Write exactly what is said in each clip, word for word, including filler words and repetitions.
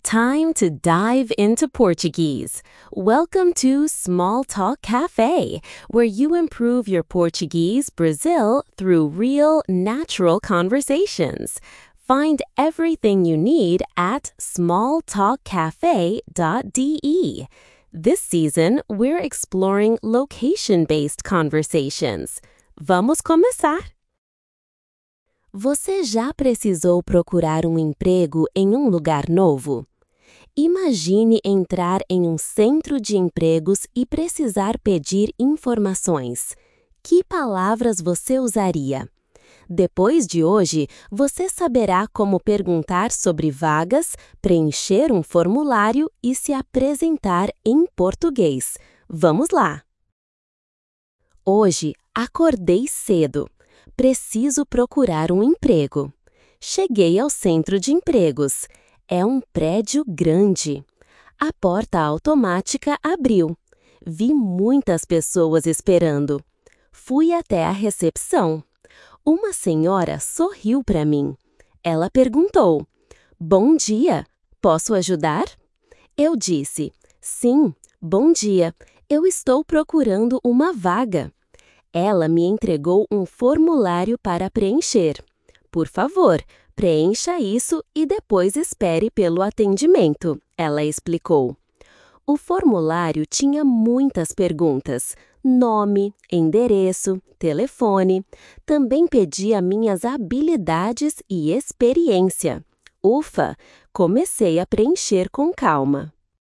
Time to dive into Portuguese. Welcome to Small Talk Cafe, where you improve your Portuguese Brazil through real, natural conversations. Find everything you need at small talk cafe dot d e. This season, we're exploring location-based conversations. Vamos começar! Você já precisou procurar um emprego em um lugar novo? Imagine entrar em um centro de empregos e precisar pedir informações. Que palavras você usaria? Depois de hoje, você saberá como perguntar sobre vagas, preencher um formulário e se apresentar em português. Vamos lá! Hoje, acordei cedo. Preciso procurar um emprego. Cheguei ao centro de empregos. É um prédio grande. A porta automática abriu. Vi muitas pessoas esperando. Fui até a recepção. Uma senhora sorriu para mim. Ela perguntou: "Bom dia, posso ajudar?" Eu disse: "Sim, bom dia. Eu estou procurando uma vaga." Ela me entregou um formulário para preencher. "Por favor, preencha isso e depois espere pelo atendimento", ela explicou. O formulário tinha muitas perguntas: nome, endereço, telefone. Também pedia minhas habilidades e experiência. Ufa, comecei a preencher com calma.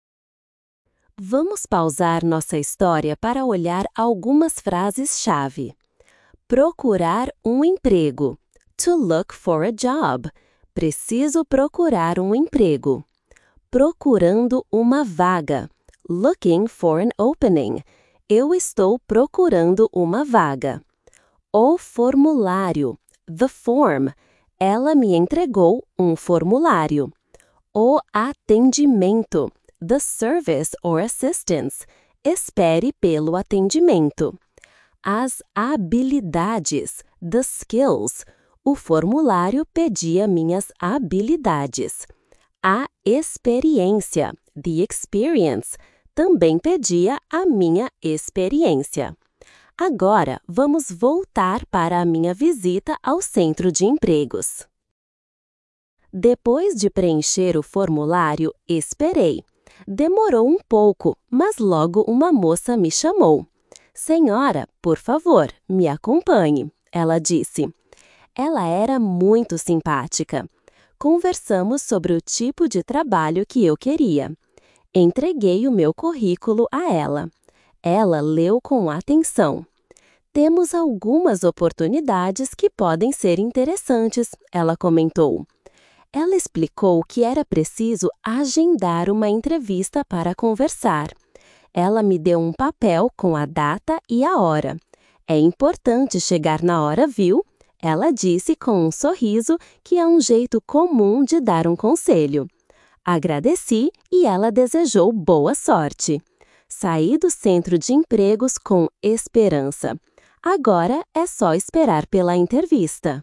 Vamos pausar nossa história para olhar algumas frases-chave. Procurar um emprego. To look for a job. Preciso procurar um emprego. Procurando uma vaga. Looking for an opening. Eu estou procurando uma vaga. O formulário. The form. Ela me entregou um formulário. O atendimento. The service or assistance. Espere pelo atendimento. As habilidades. The skills. O formulário pedia minhas habilidades. A experiência. The experience. Também pedia a minha experiência. Agora, vamos voltar para a minha visita ao centro de empregos. Depois de preencher o formulário, esperei. Demorou um pouco, mas logo uma moça me chamou. "Senhora, por favor, me acompanhe", ela disse. Ela era muito simpática. Conversamos sobre o tipo de trabalho que eu queria. Entreguei o meu currículo a ela. Ela leu com atenção. "Temos algumas oportunidades que podem ser interessantes", ela comentou. Ela explicou que era preciso agendar uma entrevista para conversar. Ela me deu um papel com a data e a hora. "É importante chegar na hora, viu?" Ela disse com um sorriso, que é um jeito comum de dar um conselho. Agradeci e ela desejou boa sorte. Saí do centro de empregos com esperança. Agora é só esperar pela entrevista.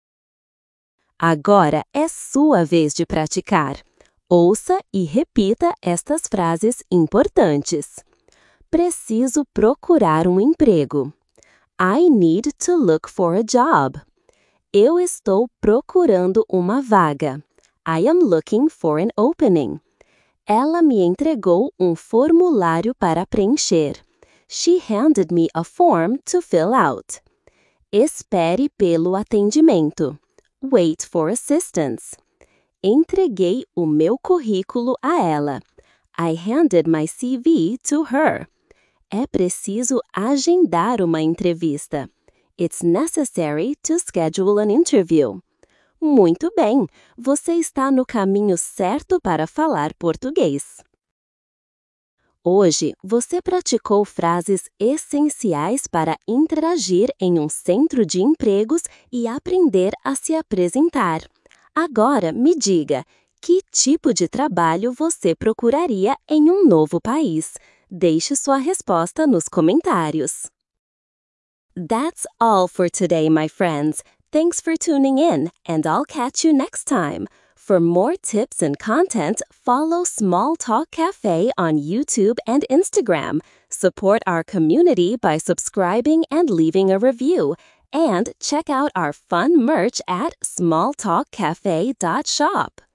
Agora é sua vez de praticar. Ouça e repita estas frases importantes. Preciso procurar um emprego. I need to look for a job. Eu estou procurando uma vaga. I am looking for an opening. Ela me entregou um formulário para preencher. She handed me a form to fill out. Espere pelo atendimento. Wait for assistance. Entreguei o meu currículo a ela. I handed my C V to her. É preciso agendar uma entrevista. It's necessary to schedule an interview. Muito bem, você está no caminho certo para falar português. Hoje, você praticou frases essenciais para interagir em um centro de empregos e aprender a se apresentar. Agora, me diga, que tipo de trabalho você procuraria em um novo país? Deixe sua resposta nos comentários. That's all for today, my friends. Thanks for tuning in, and I'll catch you next time. For more tips and content, follow Small Talk Cafe on YouTube and Instagram. Support our community by subscribing and leaving a review. And check out our fun merch at small talk cafe dot shop.